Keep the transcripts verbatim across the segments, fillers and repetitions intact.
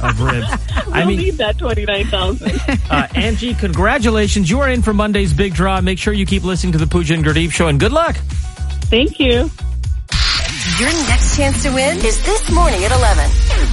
of ribs. I mean, need that twenty-nine thousand. uh, Angie, congratulations. You are in for Monday's big draw. Make sure you keep listening to the Pooja and Gurdeep Show, and good luck. Thank you. Your next chance to win is this morning at eleven.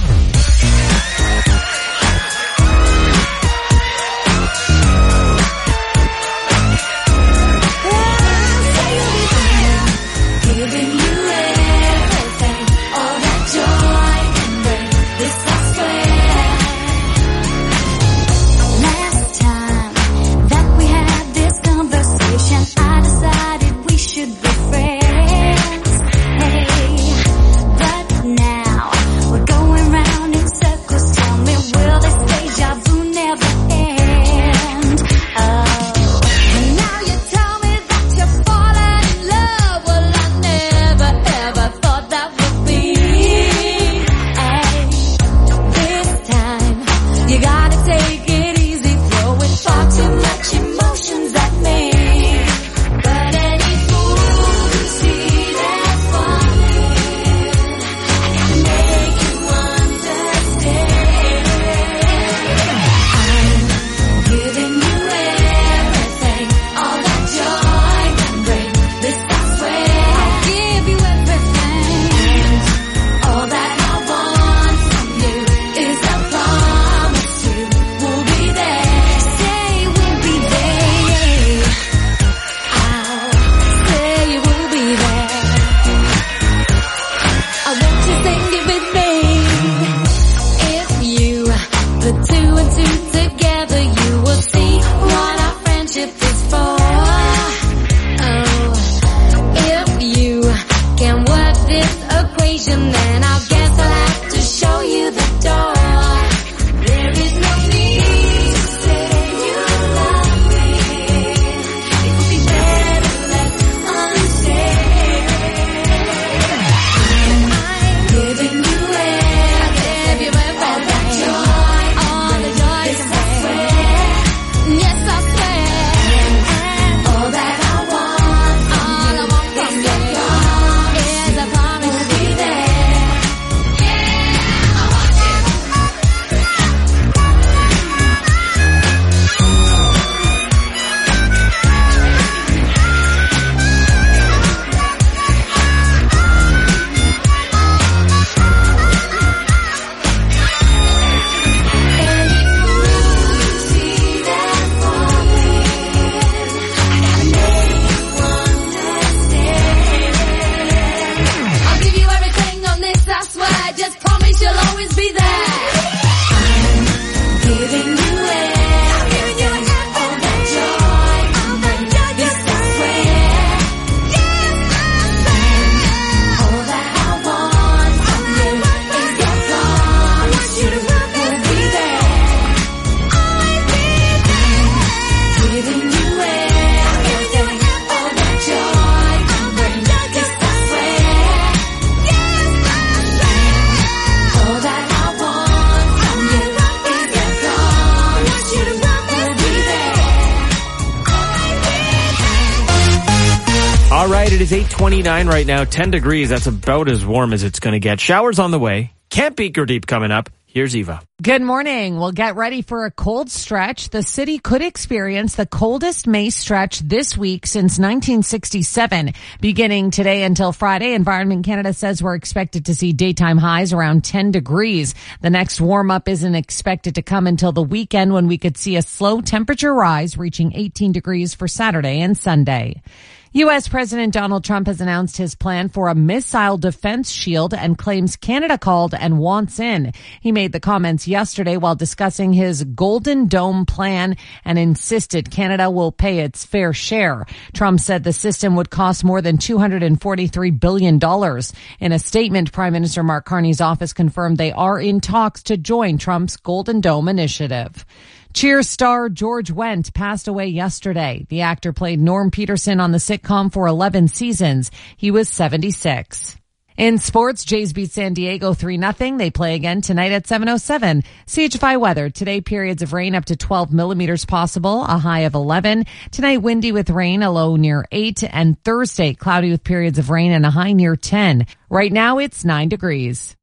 All right, it is eight twenty-nine right now, ten degrees. That's about as warm as it's going to get. Showers on the way. Can't beat Gurdeep coming up. Here's Eva. Good morning. Well, get ready for a cold stretch. The city could experience the coldest May stretch this week since nineteen sixty-seven. Beginning today until Friday, Environment Canada says we're expected to see daytime highs around ten degrees. The next warm-up isn't expected to come until the weekend, when we could see a slow temperature rise, reaching eighteen degrees for Saturday and Sunday. U S President Donald Trump has announced his plan for a missile defense shield and claims Canada called and wants in. He made the comments yesterday while discussing his Golden Dome plan and insisted Canada will pay its fair share. Trump said the system would cost more than two hundred forty-three billion dollars. In a statement, Prime Minister Mark Carney's office confirmed they are in talks to join Trump's Golden Dome initiative. Cheers star George Wendt passed away yesterday. The actor played Norm Peterson on the sitcom for eleven seasons. He was seventy-six. In sports, Jays beat San Diego three nothing. They play again tonight at seven oh seven. C H F I weather. Today, periods of rain up to twelve millimeters possible, a high of eleven. Tonight, windy with rain, a low near eight. And Thursday, cloudy with periods of rain and a high near ten. Right now, it's nine degrees.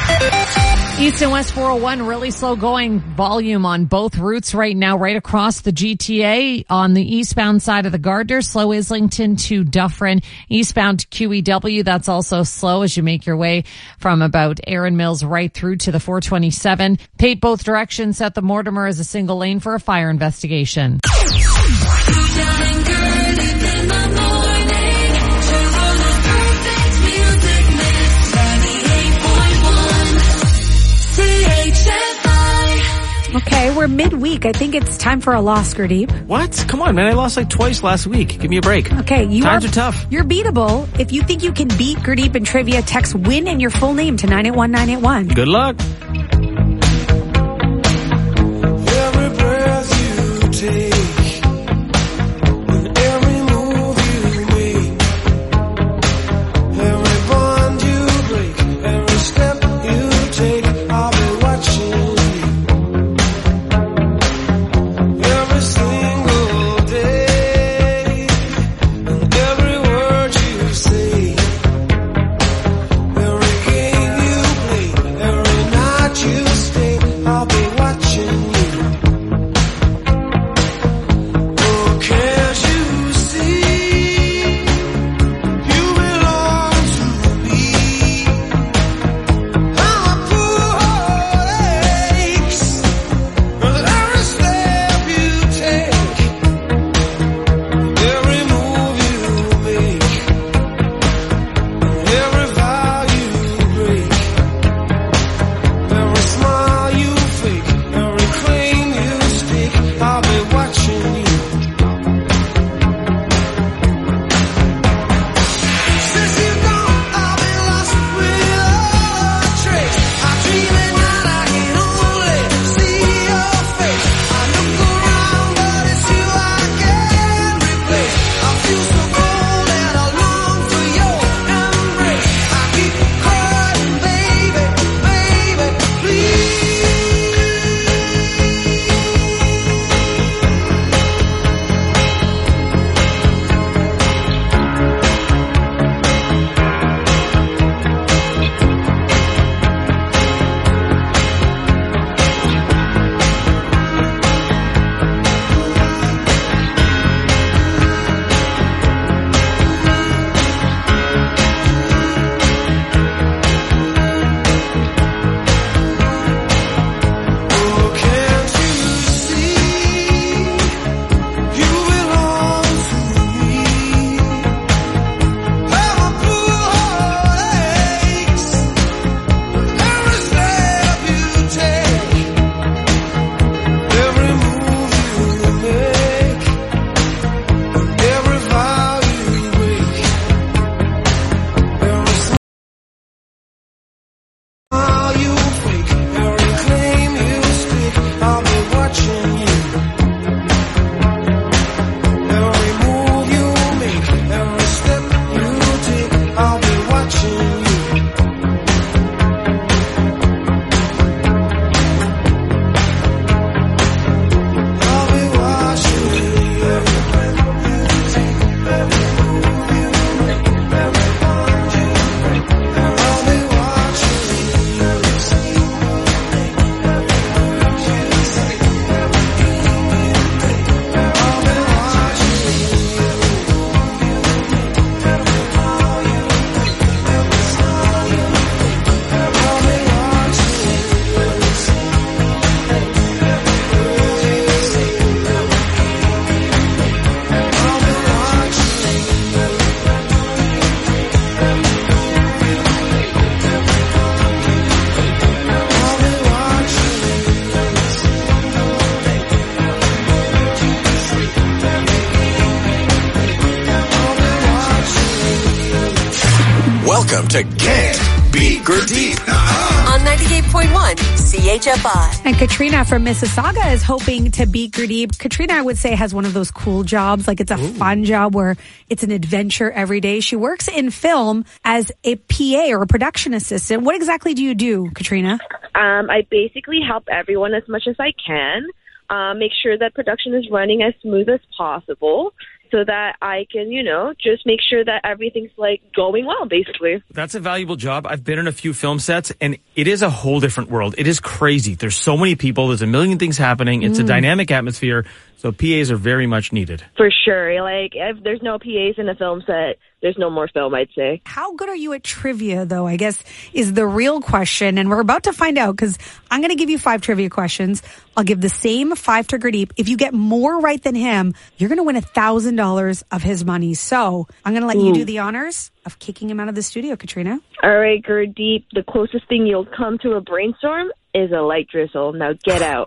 East and West four oh one, really slow going volume on both routes right now, right across the G T A. On the eastbound side of the Gardner, slow Islington to Dufferin. Eastbound to Q E W, that's also slow as you make your way from about Erin Mills right through to the four twenty-seven. Pate both directions at the Mortimer as a single lane for a fire investigation. Okay, we're midweek. I think it's time for a loss, Gurdeep. What? Come on, man. I lost like twice last week. Give me a break. Okay, you Times are, are tough. You're beatable. If you think you can beat Gurdeep in trivia, text WIN and your full name to nine eight one nine eight one. Good luck. Every breath you take, and every move you make, every bond you break, every step you take, I'll be watching you. Every single day, and every word you say, every game you play, every night you stay, I'll be watching you. Oh, can't you see? You belong to me. I'm a poor heart aches with every step you take, every move you make, every vow you break, every smile you fake, every claim you stake, I'll be watching you. Since you've gone, I've been lost without a trace. I dream at night, I can only see your face. I look around, but it's you I can't replace. I feel so cold and I long for your embrace. I keep crying, baby, baby, please. Oh, can't you see? You belong to me. I'm a poor heart aches every step you take, every move you make, every vow you break, every smile you fake, every claim you stake, I'll be watching you. Every move you make, every step you take, I'll be watching you. I'll be watching you. Every breath you take, every move you make, every bond you break, I'll be watching you. Every single day, every word you say, every game you play, I'll be watching you. Every vow you break, every smile you fake, I'll be watching you. Every single day, every word you say, every game you play, I'll be watching you. Every breath you take, every move you make, every bond you break, I'll be watching you. Every single day, every word you say, every game you play, I'll be watching you. Welcome to Can't Beat Gurdeep. On ninety-eight point one C H F I. And Katrina from Mississauga is hoping to beat Gurdeep. Katrina, I would say, has one of those cool jobs. Like, it's a fun job where it's an adventure every day. She works in film as a P A or a production assistant. What exactly do you do, Katrina? Um, I basically help everyone as much as I can. Uh, make sure that production is running as smooth as possible. so that I can, you know, just make sure that everything's like going well, basically. That's a valuable job. I've been in a few film sets, and it is a whole different world. It is crazy. There's so many people. There's a million things happening. It's mm. a dynamic atmosphere, so P As are very much needed. For sure. Like, if there's no P As in a film set, there's no more film, I'd say. How good are you at trivia, though, I guess, is the real question. And we're about to find out, because I'm going to give you five trivia questions. I'll give the same five to Gurdeep. If you get more right than him, you're going to win one thousand dollars of his money. So I'm going to let Ooh. you do the honors of kicking him out of the studio, Katrina. All right, Gurdeep, the closest thing you'll come to a brainstorm is a light drizzle. Now get out.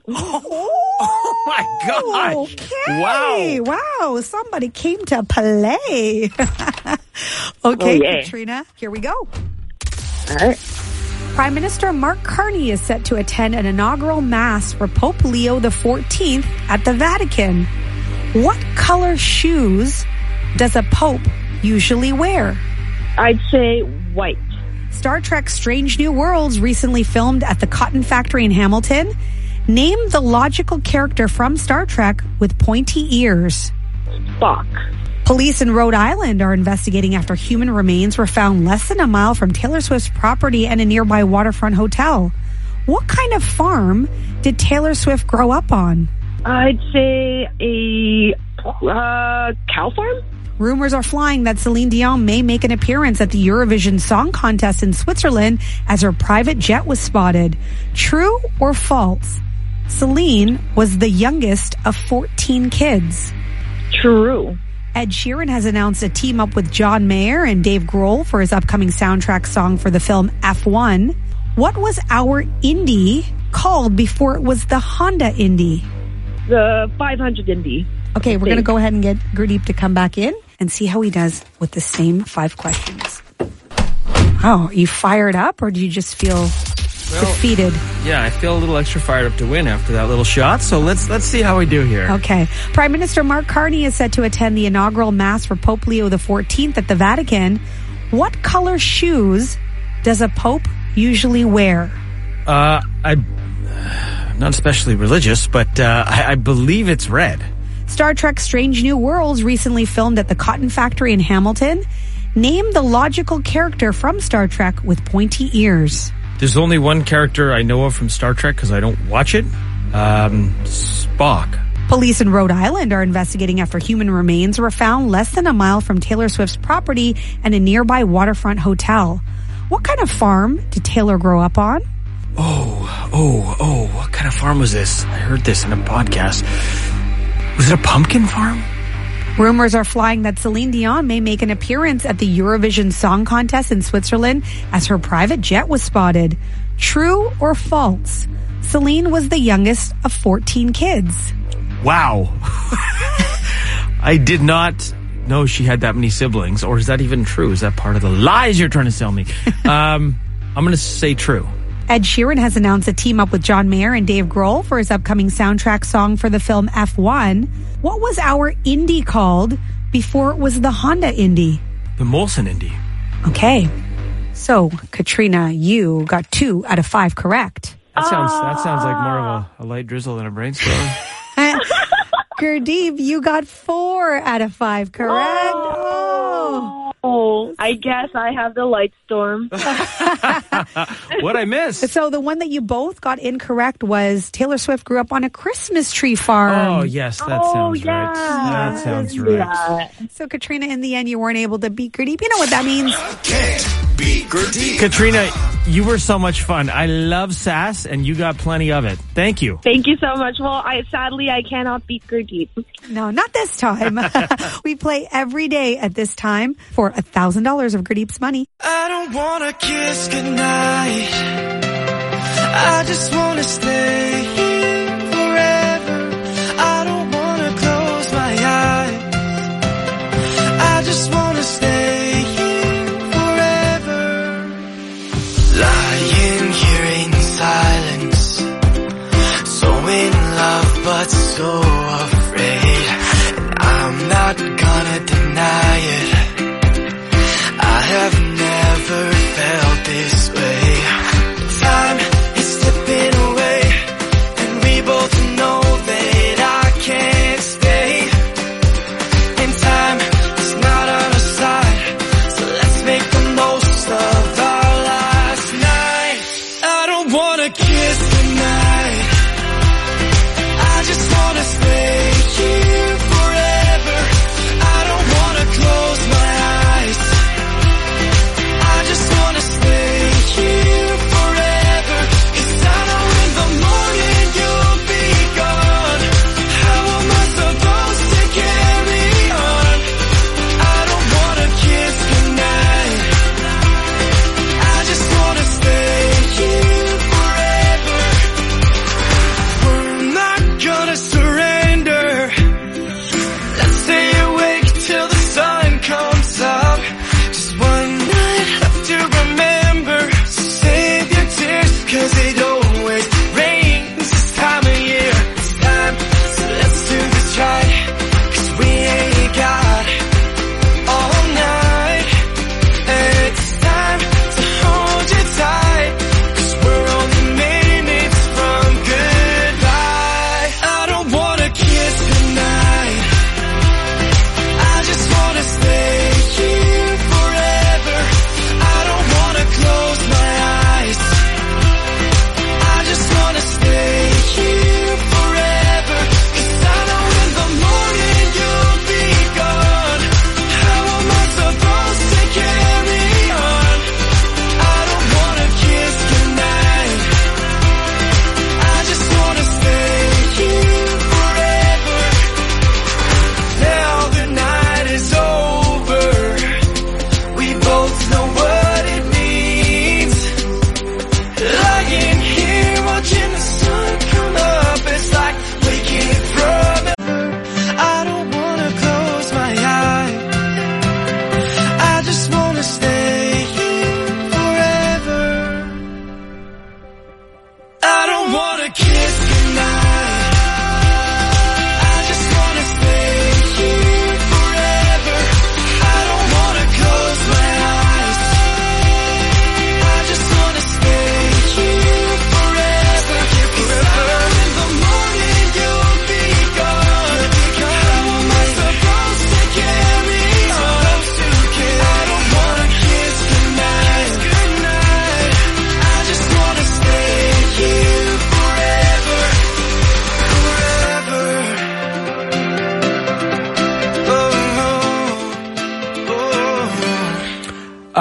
Oh, my God. Okay. Wow. Wow. Somebody came to play. Okay, oh, yeah. Katrina, here we go. All right. Prime Minister Mark Carney is set to attend an inaugural mass for Pope Leo the fourteenth at the Vatican. What color shoes does a pope usually wear? I'd say white. Star Trek Strange New Worlds recently filmed at the Cotton Factory in Hamilton. Name the logical character from Star Trek with pointy ears. Spock. Police in Rhode Island are investigating after human remains were found less than a mile from Taylor Swift's property and a nearby waterfront hotel. What kind of farm did Taylor Swift grow up on? I'd say a uh, cow farm. Rumors are flying that Celine Dion may make an appearance at the Eurovision Song Contest in Switzerland as her private jet was spotted. True or false? Celine was the youngest of fourteen kids. True. Ed Sheeran has announced a team up with John Mayer and Dave Grohl for his upcoming soundtrack song for the film F one. What was our Indy called before it was the Honda Indy? The five hundred Indy. Okay, we're going to go ahead and get Gurdeep to come back in and see how he does with the same five questions. Oh, are you fired up, or do you just feel well, defeated? Yeah, I feel a little extra fired up to win after that little shot. So let's let's see how we do here. Okay. Prime Minister Mark Carney is set to attend the inaugural mass for Pope Leo the fourteenth at the Vatican. What color shoes does a pope usually wear? Uh, I, not especially religious, but uh, I, I believe it's red. Star Trek Strange New Worlds recently filmed at the Cotton Factory in Hamilton. Name the logical character from Star Trek with pointy ears. There's only one character I know of from Star Trek because I don't watch it. Um, Spock. Police in Rhode Island are investigating after human remains were found less than a mile from Taylor Swift's property and a nearby waterfront hotel. What kind of farm did Taylor grow up on? Oh, oh, oh, what kind of farm was this? I heard this in a podcast. Was it a pumpkin farm? Rumors are flying that Celine Dion may make an appearance at the Eurovision Song Contest in Switzerland as her private jet was spotted. True or false? Celine was the youngest of fourteen kids. Wow. I did not know she had that many siblings. Or is that even true? Is that part of the lies you're trying to sell me? um, I'm going to say true. Ed Sheeran has announced a team up with John Mayer and Dave Grohl for his upcoming soundtrack song for the film F one. What was our Indy called before it was the Honda Indy? The Molson Indy. Okay. So, Katrina, you got two out of five correct. That sounds that sounds like more of a, a light drizzle than a brainstorm. Gurdeep, you got four out of five correct. Oh. Oh, I guess I have the light storm. What'd I miss? So the one that you both got incorrect was Taylor Swift grew up on a Christmas tree farm. Oh, yes, that oh, sounds yeah. right. That sounds right. Yeah. So, Katrina, in the end, you weren't able to beat Gurdeep. You know what that means. Can't beat Gurdeep. Katrina, you were so much fun. I love sass, and you got plenty of it. Thank you. Thank you so much. Well, I sadly, I cannot beat Gurdeep. No, not this time. We play every day at this time for one thousand dollars of Gurdeep's money. I don't wanna kiss goodnight. I just wanna stay here forever. I don't wanna close my eyes. I just wanna stay here forever. Lying here in silence, so in love but so afraid. And I'm not gonna deny it. I have never felt this way. Time is slipping away, and we both know that I can't stay. And time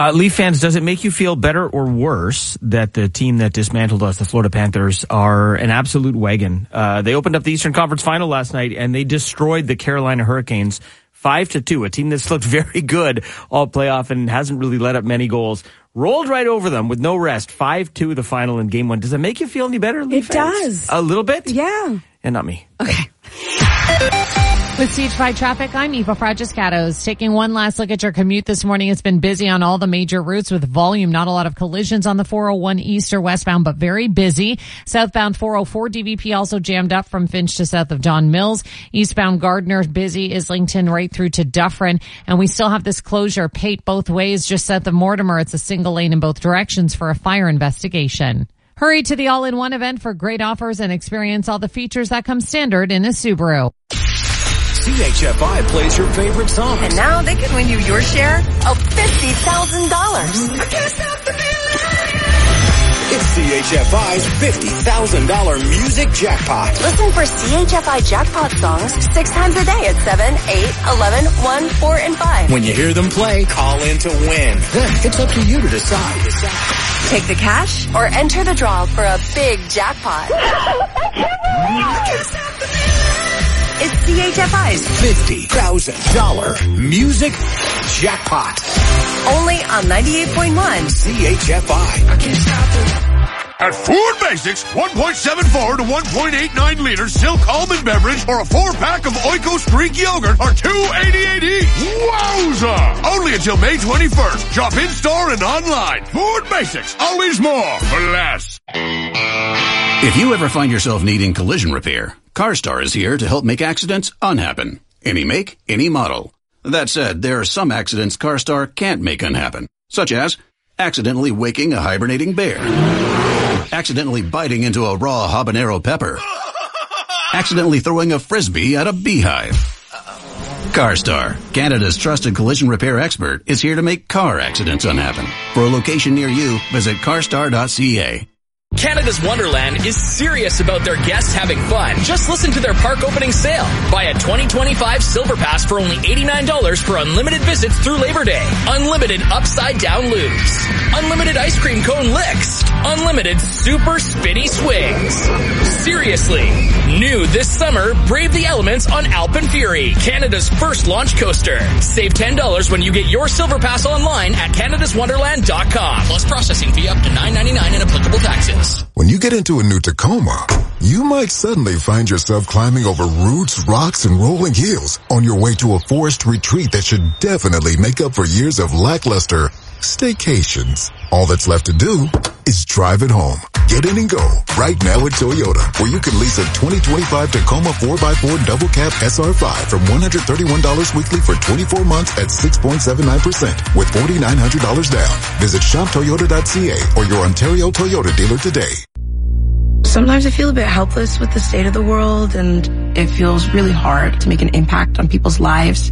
Uh, Leaf fans, does it make you feel better or worse that the team that dismantled us, the Florida Panthers, are an absolute wagon? Uh, they opened up the Eastern Conference Final last night, and they destroyed the Carolina Hurricanes five to two, a team that's looked very good all playoff and hasn't really let up many goals. Rolled right over them with no rest. five two the final in game one. Does it make you feel any better, Leaf It fans? does. A little bit? Yeah. And not me. Okay. With C H five traffic, I'm Eva Fragiscatos. Taking one last look at your commute this morning. It's been busy on all the major routes with volume. Not a lot of collisions on the four oh one east or westbound, but very busy. Southbound four oh four D V P also jammed up from Finch to south of Don Mills. Eastbound Gardner busy, Islington right through to Dufferin. And we still have this closure, Pate both ways just south of Mortimer. It's a single lane in both directions for a fire investigation. Hurry to the all-in-one event for great offers and experience all the features that come standard in a Subaru. C H F I plays your favorite songs. And now they can win you your share of fifty thousand dollars. It's C H F I's fifty thousand dollars music jackpot. Listen for C H F I jackpot songs six times a day at seven, eight, eleven, one, four, and five. When you hear them play, call in to win. Then it's up to you to decide. Take the cash or enter the draw for a big jackpot. It's C H F I's fifty thousand dollars music jackpot. only on ninety-eight point one. C H F I. At Ford Basics, one point seven four to one point eight nine liter Silk Almond Beverage or a four-pack of Oikos Greek Yogurt are two eighty-eight each. Wowza! Only until May twenty-first. Shop in-store and online. Ford Basics, always more for less. If you ever find yourself needing collision repair, CarStar is here to help make accidents unhappen. Any make, any model. That said, there are some accidents CarStar can't make unhappen, such as accidentally waking a hibernating bear, accidentally biting into a raw habanero pepper, accidentally throwing a frisbee at a beehive. CarStar, Canada's trusted collision repair expert, is here to make car accidents unhappen. For a location near you, visit carstar dot c a. Canada's Wonderland is serious about their guests having fun. Just listen to their park opening sale. Buy a twenty twenty-five Silver Pass for only eighty-nine dollars for unlimited visits through Labor Day. Unlimited upside down loops. Unlimited ice cream cone licks. Unlimited super spinny swings. Seriously. New this summer, brave the elements on Alpine Fury, Canada's first launch coaster. Save ten dollars when you get your Silver Pass online at canada's wonderland dot com. Plus processing fee up to nine ninety-nine and applicable taxes. When you get into a new Tacoma, you might suddenly find yourself climbing over roots, rocks, and rolling hills on your way to a forest retreat that should definitely make up for years of lackluster staycations. All that's left to do is drive it home. Get in and go right now at Toyota, where you can lease a twenty twenty-five Tacoma four by four double cab S R five from one hundred thirty-one dollars weekly for twenty-four months at six point seven nine percent with four thousand nine hundred dollars down. Visit shop toyota dot c a or your Ontario Toyota dealer today. Sometimes I feel a bit helpless with the state of the world, and it feels really hard to make an impact on people's lives.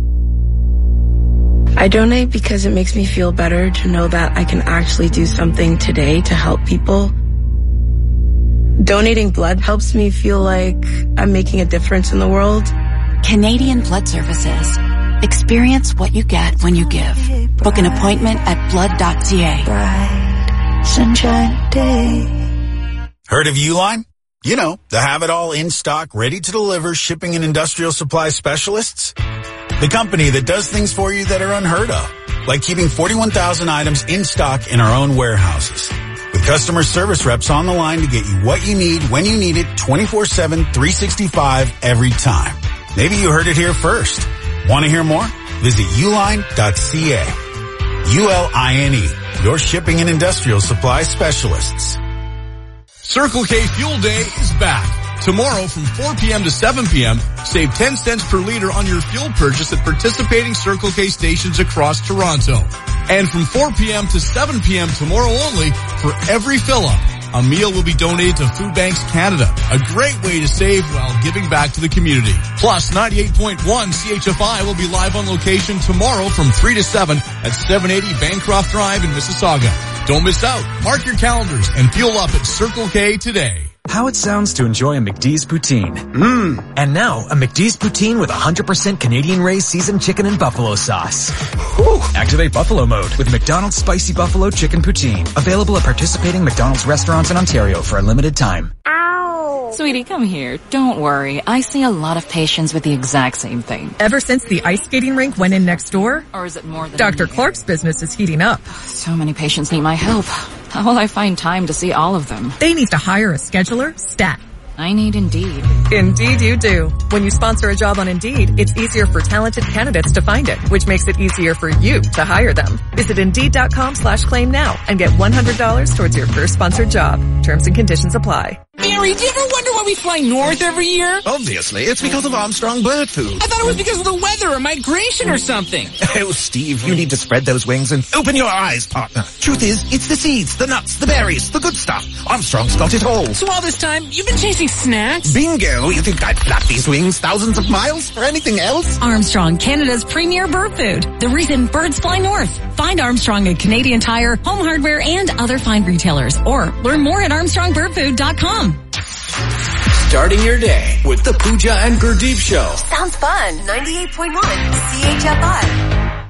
I donate because it makes me feel better to know that I can actually do something today to help people. Donating blood helps me feel like I'm making a difference in the world. Canadian Blood Services. Experience what you get when you give. Book an appointment at blood dot c a. Bright sunshine day. Heard of Uline? You know, the have-it-all in stock, ready to deliver shipping and industrial supply specialists. The company that does things for you that are unheard of, like keeping forty-one thousand items in stock in our own warehouses. With customer service reps on the line to get you what you need when you need it twenty-four seven, three sixty-five every time. Maybe you heard it here first. Want to hear more? Visit uline dot c a. U L I N E, your shipping and industrial supply specialists. Circle K Fuel Day is back. Tomorrow from four p.m. to seven p.m., save ten cents per liter on your fuel purchase at participating Circle K stations across Toronto. And from four p.m. to seven p.m. tomorrow only, for every fill-up, a meal will be donated to Food Banks Canada, a great way to save while giving back to the community. Plus, ninety-eight point one C H F I will be live on location tomorrow from three to seven at seven eighty Bancroft Drive in Mississauga. Don't miss out. Mark your calendars and fuel up at Circle K today. How it sounds to enjoy a McDee's poutine. Mmm. And now, a McDee's poutine with one hundred percent Canadian-raised seasoned chicken and buffalo sauce. Whew. Activate Buffalo mode with McDonald's Spicy Buffalo Chicken Poutine. Available at participating McDonald's restaurants in Ontario for a limited time. Sweetie, come here. Don't worry. I see a lot of patients with the exact same thing. Ever since the ice skating rink went in next door? Or is it more than Doctor Clark's business is heating up. So many patients need my help. How will I find time to see all of them? They need to hire a scheduler, stat. I need Indeed. Indeed you do. When you sponsor a job on Indeed, it's easier for talented candidates to find it, which makes it easier for you to hire them. Visit Indeed.com slash claim now and get one hundred dollars towards your first sponsored job. Terms and conditions apply. Mary, do you ever wonder why we fly north every year? Obviously, it's because of Armstrong Bird Food. I thought it was because of the weather or migration or something. Oh, Steve, you need to spread those wings and open your eyes, partner. Truth is, it's the seeds, the nuts, the berries, the good stuff. Armstrong's got it all. So all this time, you've been chasing snacks? Bingo! You think I'd flap these wings thousands of miles for anything else? Armstrong, Canada's premier bird food. The reason birds fly north. Find Armstrong at Canadian Tire, Home Hardware, and other fine retailers. Or learn more at armstrong bird food dot com. Starting your day with the Pooja and Gurdeep Show. Sounds fun. ninety-eight point one C H F I.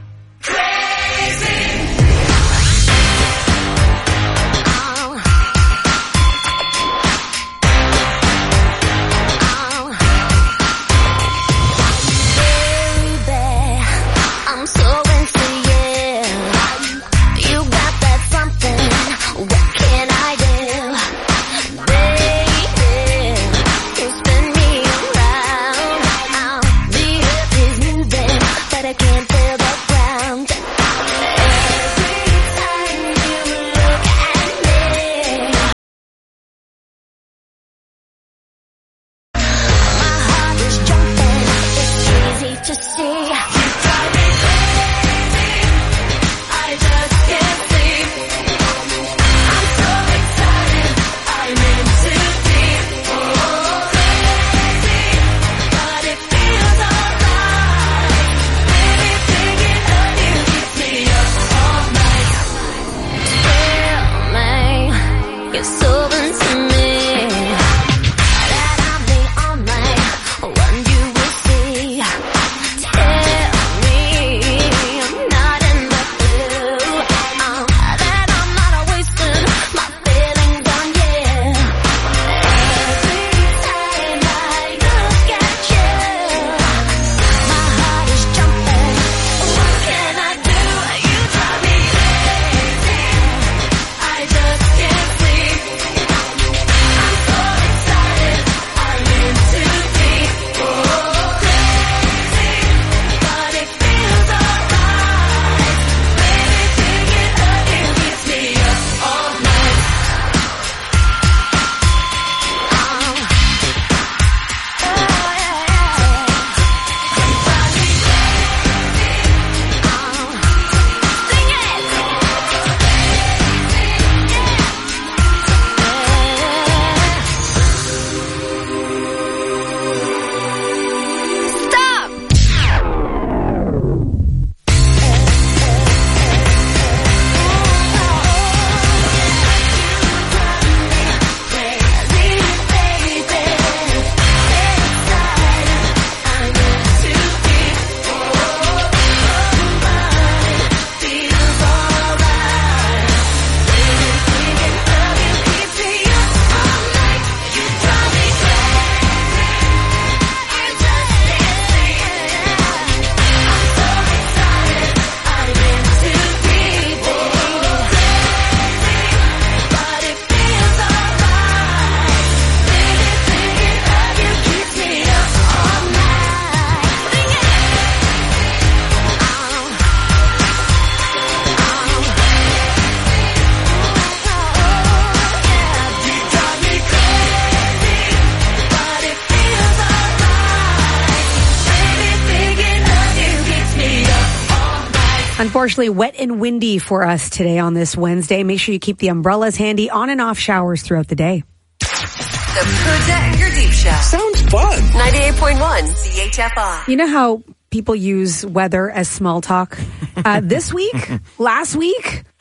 Unfortunately, wet and windy for us today on this Wednesday. Make sure you keep the umbrellas handy, on and off showers throughout the day. The Pooja and Gurdeep Show. Sounds fun. ninety-eight point one C H F I. You know how people use weather as small talk? Uh, this week, last week,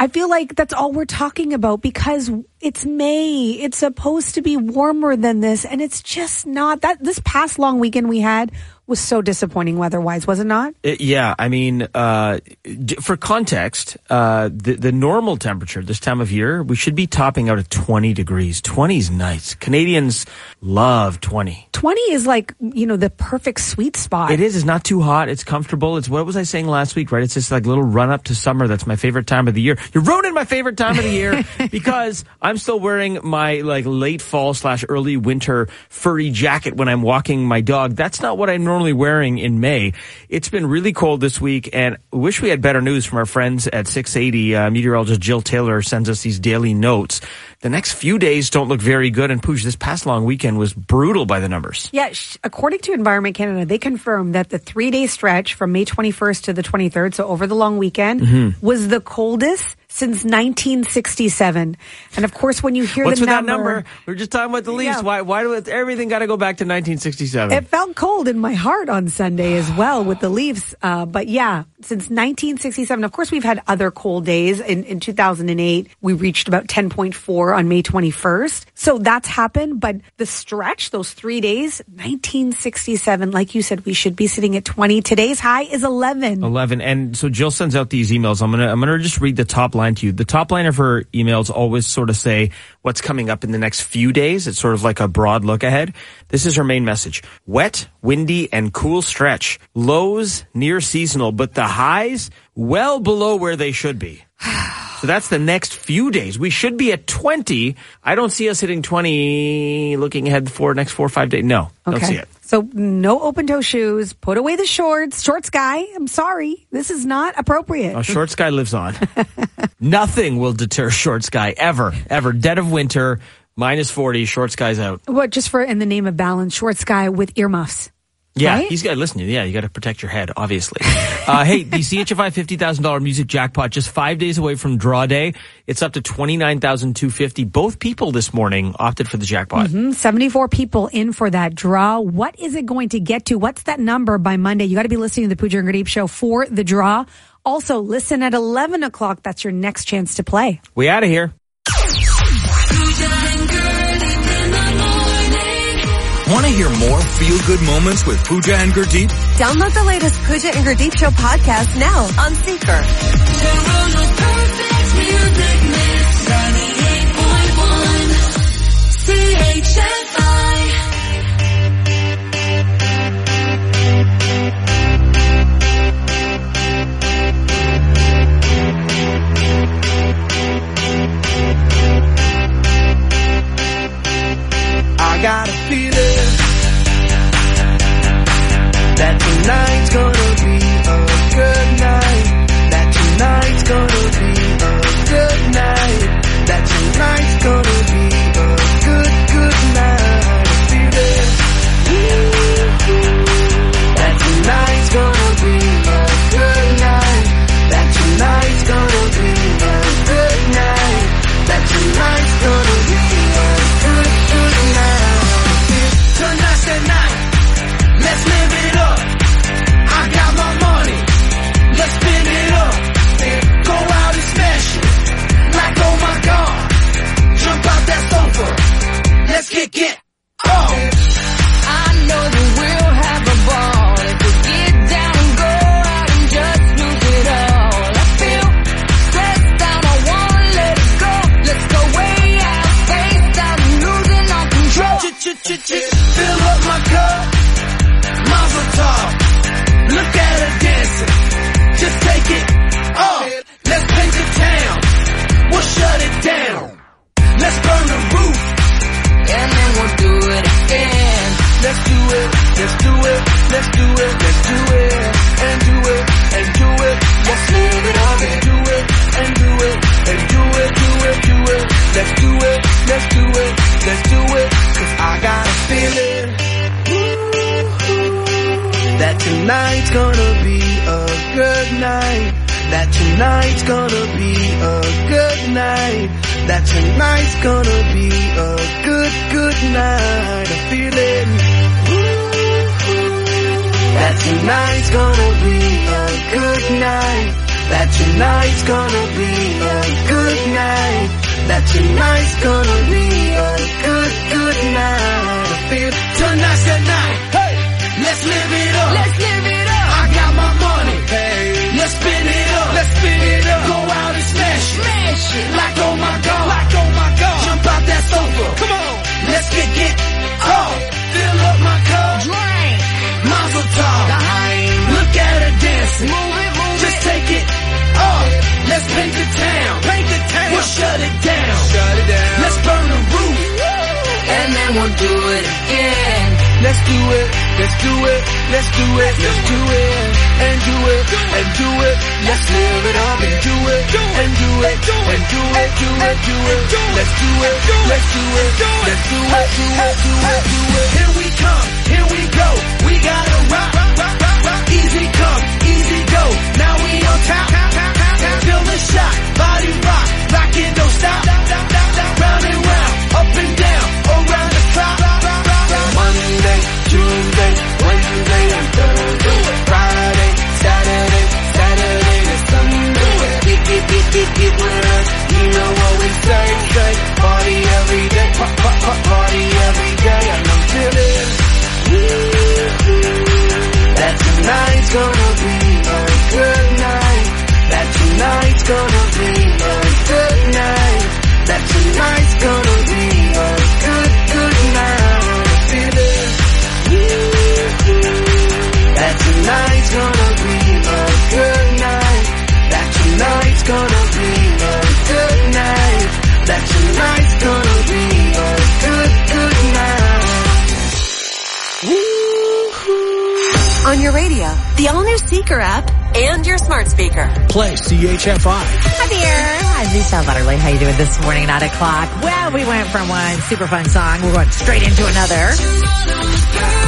I feel like that's all we're talking about because it's May. It's supposed to be warmer than this, and it's just not. That this past long weekend we had was so disappointing weather-wise, was it not? It, yeah, I mean, uh, d- for context, uh, the, the normal temperature this time of year, we should be topping out at twenty degrees. twenty's nice. Canadians love twenty. twenty is like, you know, the perfect sweet spot. It is. It's not too hot. It's comfortable. It's, what was I saying last week, right? It's just like a little run-up to summer. That's my favorite time of the year. You're ruining my favorite time of the year because I'm still wearing my like late fall slash early winter furry jacket when I'm walking my dog. That's not what I'm normally wearing in May. It's been really cold this week, and I wish we had better news from our friends at six eighty. Uh, meteorologist Jill Taylor sends us these daily notes. The next few days don't look very good, and Pooch, this past long weekend was brutal by the numbers. Yeah, sh- according to Environment Canada, they confirmed that the three-day stretch from May twenty-first to the twenty-third, so over the long weekend, mm-hmm. was the coldest since nineteen sixty-seven. And of course, when you hear What's the with number... that number? We're just talking about the Leafs. Yeah. Why, why do it, everything got to go back to nineteen sixty-seven? It felt cold in my heart on Sunday as well with the Leafs. Uh, but yeah, since nineteen sixty-seven, of course, we've had other cold days. In, in two thousand eight, we reached about ten point four on May twenty-first. So that's happened. But the stretch, those three days, nineteen sixty-seven, like you said, we should be sitting at twenty. Today's high is eleven. eleven. And so Jill sends out these emails. I'm going to, I'm going to just read the top line to you. The top line of her emails always sort of say what's coming up in the next few days. It's sort of like a broad look ahead. This is her main message. Wet, windy, and cool stretch. Lows near seasonal, but the highs well below where they should be. So that's the next few days. We should be at twenty. I don't see us hitting twenty looking ahead for next four or five days. No, okay. Don't see it. So no open-toe shoes. Put away the shorts. Shorts guy, I'm sorry. This is not appropriate. Oh, Shorts guy lives on. Nothing will deter Shorts guy ever, ever. Dead of winter, minus forty, Shorts guy's out. What, just for in the name of balance, shorts guy with earmuffs. Yeah, right? he's got, listen, yeah, you got to protect your head, obviously. uh, hey, the C H F I fifty thousand dollars music jackpot just five days away from draw day. It's up to twenty-nine thousand two hundred fifty dollars. Both people this morning opted for the jackpot. Mm-hmm. seventy-four people in for that draw. What is it going to get to? What's that number by Monday? You got to be listening to the Pooja and Gurdeep show for the draw. Also, listen at eleven o'clock. That's your next chance to play. We out of here. Want to hear more feel-good moments with Pooja and Gurdeep? Download the latest Pooja and Gurdeep Show podcast now on Seeker. C H F I I got a feeling that tonight's gonna be a good night. That tonight's gonna be a good night. That tonight's gonna be a good, good night. A feeling that tonight's gonna be a good night. That tonight's gonna be a good night. That tonight's gonna be a good, good night. Tonight's the night, let's live it up. I got my money, let's spend it up. Go out and smash it, like oh my god. Jump out that sofa, let's kick it off. I know that we'll have a ball if we get down and go out and just lose it all. I feel stressed out, I wanna let it go. Let's go way out, face down and losing all control. Fill up my cup, Mazel tov. Look at her dancing, just take it off. Let's paint the town, we'll shut it down. Let's burn the roof, and then we'll do it again. Let's do it, let's do it, let's do it, let's do it, and do it, and do it. Let's live it up and do it, and do it, and do it, do it, do it. Let's do it, let's do it, let's do it. Cause I got a feeling that tonight's gonna be a good night. That tonight's gonna be a good night. That tonight's gonna be a good, good night. A feeling that tonight's gonna be a good night. that tonight's gonna be a good night. That tonight's gonna be a good, good night. I feel tonight's the night. Hey, let's live it up. Let's live it up. I got my money. Hey, let's spin it up. Let's spin it up. Go out and smash it. Smash it. Like oh my god. Like oh my god. Jump out that sofa. Come on. Let's get get off. Fill up my cup. Drink. Mazel tov. Look at her dancing. Move it, move Just it. take it off. Let's paint the town. Paint the town. We'll shut it down. Shut it down. Let's burn the roof. And then we'll do it again. Let's do it. Let's do it. Let's do it. Let's do it. And do it. And do it. Let's live it up and do it. And do it. And do it. Do it. Do it. Let's do it. Let's do it. Let's do it. Do it. Do it. Do it. Here we come. Here we go. We gotta rock. Easy come. Easy go. Now we on top. Feel the shot. Body rock. Rock it. Don't stop. Round and round. Up and down. Around the clock. Monday, Tuesday, Wednesday, and Thursday, Friday, Saturday, Saturday to Sunday. Keep, keep, keep, keep, keep with us. You know what we say, say. Party every day, pa- pa- pa- party every day, and I'm feeling. That tonight's gonna be a good night. That tonight's gonna be a good night. That tonight's gonna be a good, good night. That tonight's gonna be a good night. That tonight's gonna be a good night. That tonight's gonna be a good, good night. On your radio, the all-new Seeker app, and your smart speaker. Play C H F I. Hi there. I'm Michelle Butterly. How you doing this morning, nine o'clock? Well, we went from one super fun song. We're going straight into another.